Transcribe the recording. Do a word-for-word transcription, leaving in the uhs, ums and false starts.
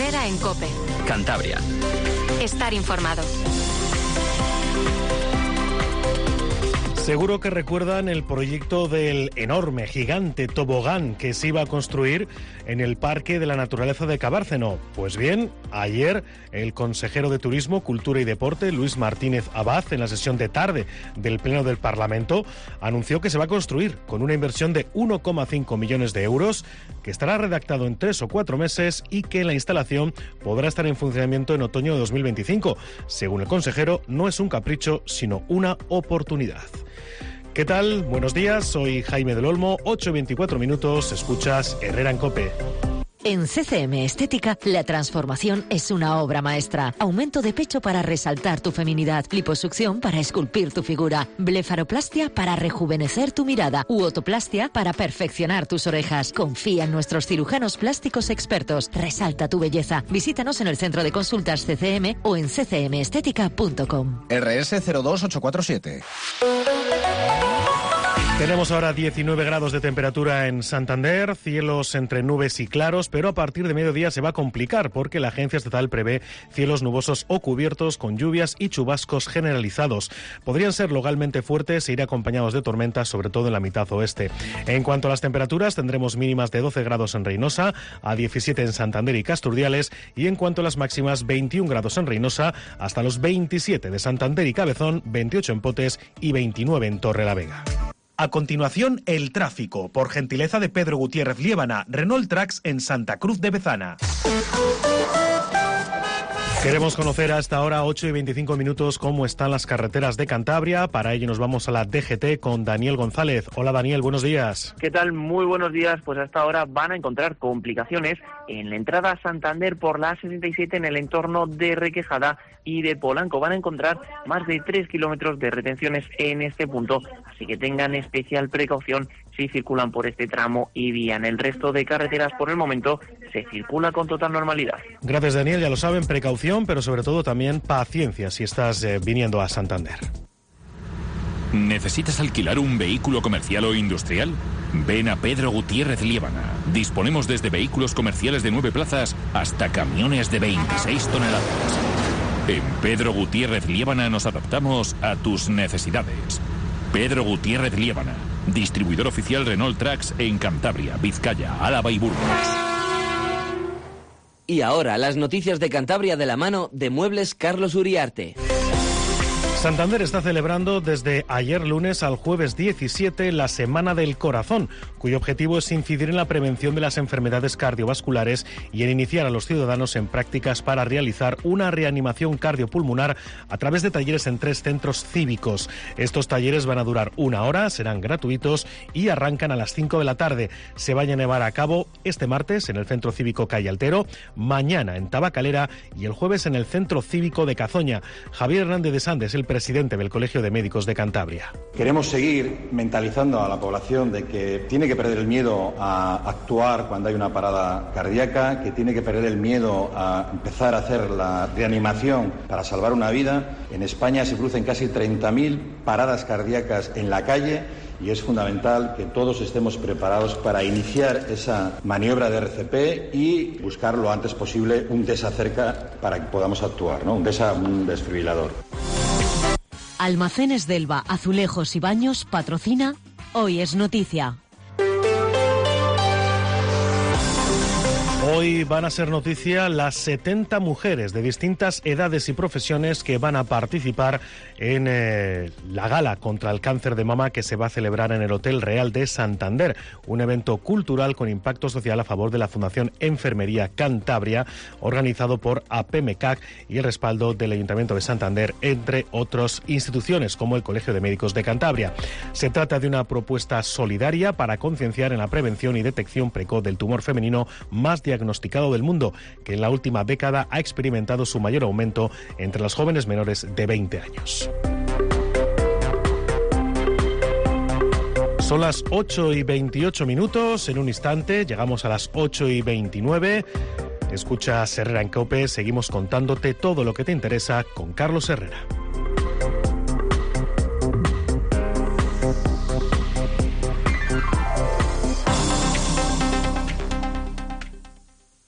Herrera en COPE. Cantabria. Estar informado. Seguro que recuerdan el proyecto del enorme, gigante tobogán que se iba a construir en el Parque de la Naturaleza de Cabárceno. Pues bien, ayer el consejero de Turismo, Cultura y Deporte, Luis Martínez Abad, en la sesión de tarde del Pleno del Parlamento, anunció que se va a construir con una inversión de uno coma cinco millones de euros, que estará redactado en tres o cuatro meses y que la instalación podrá estar en funcionamiento en otoño de dos mil veinticinco. Según el consejero, no es un capricho, sino una oportunidad. ¿Qué tal? Buenos días, soy Jaime del Olmo, ocho y veinticuatro minutos, escuchas Herrera en COPE. En C C M Estética, la transformación es una obra maestra. Aumento de pecho para resaltar tu feminidad, liposucción para esculpir tu figura, blefaroplastia para rejuvenecer tu mirada u otoplastia para perfeccionar tus orejas. Confía en nuestros cirujanos plásticos expertos. Resalta tu belleza. Visítanos en el centro de consultas C C M o en c c m estética punto com. R S cero dos ocho cuatro siete. Tenemos ahora diecinueve grados de temperatura en Santander, cielos entre nubes y claros, pero a partir de mediodía se va a complicar porque la Agencia Estatal prevé cielos nubosos o cubiertos con lluvias y chubascos generalizados. Podrían ser localmente fuertes e ir acompañados de tormentas, sobre todo en la mitad oeste. En cuanto a las temperaturas, tendremos mínimas de doce grados en Reynosa, a diecisiete en Santander y Casturdiales, y en cuanto a las máximas, veintiún grados en Reynosa, hasta los veintisiete de Santander y Cabezón, veintiocho en Potes y veintinueve en Torrelavega. A continuación, el tráfico, por gentileza de Pedro Gutiérrez Liébana, Renault Trax en Santa Cruz de Bezana. Queremos conocer a esta hora, ocho y veinticinco minutos, cómo están las carreteras de Cantabria. Para ello nos vamos a la D G T con Daniel González. Hola Daniel, buenos días. ¿Qué tal? Muy buenos días. Pues hasta ahora van a encontrar complicaciones en la entrada a Santander por la A sesenta y siete en el entorno de Requejada y de Polanco. Van a encontrar más de tres kilómetros de retenciones en este punto, así que tengan especial precaución si circulan por este tramo y vía. En el resto de carreteras por el momento se circula con total normalidad. Gracias Daniel, ya lo saben, precaución, pero sobre todo también paciencia si estás eh, viniendo a Santander. ¿Necesitas alquilar un vehículo comercial o industrial? Ven a Pedro Gutiérrez Liébana. Disponemos desde vehículos comerciales de nueve plazas hasta camiones de veintiséis toneladas. En Pedro Gutiérrez Liébana nos adaptamos a tus necesidades. Pedro Gutiérrez Liébana, distribuidor oficial Renault Trax en Cantabria, Vizcaya, Álava y Burgos. Y ahora las noticias de Cantabria de la mano de Muebles Carlos Uriarte. Santander está celebrando desde ayer lunes al jueves diecisiete la Semana del Corazón, cuyo objetivo es incidir en la prevención de las enfermedades cardiovasculares y en iniciar a los ciudadanos en prácticas para realizar una reanimación cardiopulmonar a través de talleres en tres centros cívicos. Estos talleres van a durar una hora, serán gratuitos y arrancan a las cinco de la tarde. Se van a llevar a cabo este martes en el Centro Cívico Calle Altero, mañana en Tabacalera y el jueves en el Centro Cívico de Cazoña. Javier Hernández de Sandes, el presidente del Colegio de Médicos de Cantabria. Queremos seguir mentalizando a la población de que tiene que perder el miedo a actuar cuando hay una parada cardíaca, que tiene que perder el miedo a empezar a hacer la reanimación para salvar una vida. En España se producen casi treinta mil paradas cardíacas en la calle y es fundamental que todos estemos preparados para iniciar esa maniobra de R C P y buscar lo antes posible un DESA cerca para que podamos actuar, ¿no? Un DESA, un desfibrilador. Almacenes Delva, Azulejos y Baños patrocina Hoy es Noticia. Hoy van a ser noticia las setenta mujeres de distintas edades y profesiones que van a participar en eh, la gala contra el cáncer de mama que se va a celebrar en el Hotel Real de Santander, un evento cultural con impacto social a favor de la Fundación Enfermería Cantabria, organizado por APEMECAC y el respaldo del Ayuntamiento de Santander, entre otras instituciones como el Colegio de Médicos de Cantabria. Se trata de una propuesta solidaria para concienciar en la prevención y detección precoz del tumor femenino más diagnosticado del mundo, que en la última década ha experimentado su mayor aumento entre las jóvenes menores de veinte años. Son las ocho y veintiocho minutos, en un instante llegamos a las ocho y veintinueve. Escucha Herrera en COPE, seguimos contándote todo lo que te interesa con Carlos Herrera.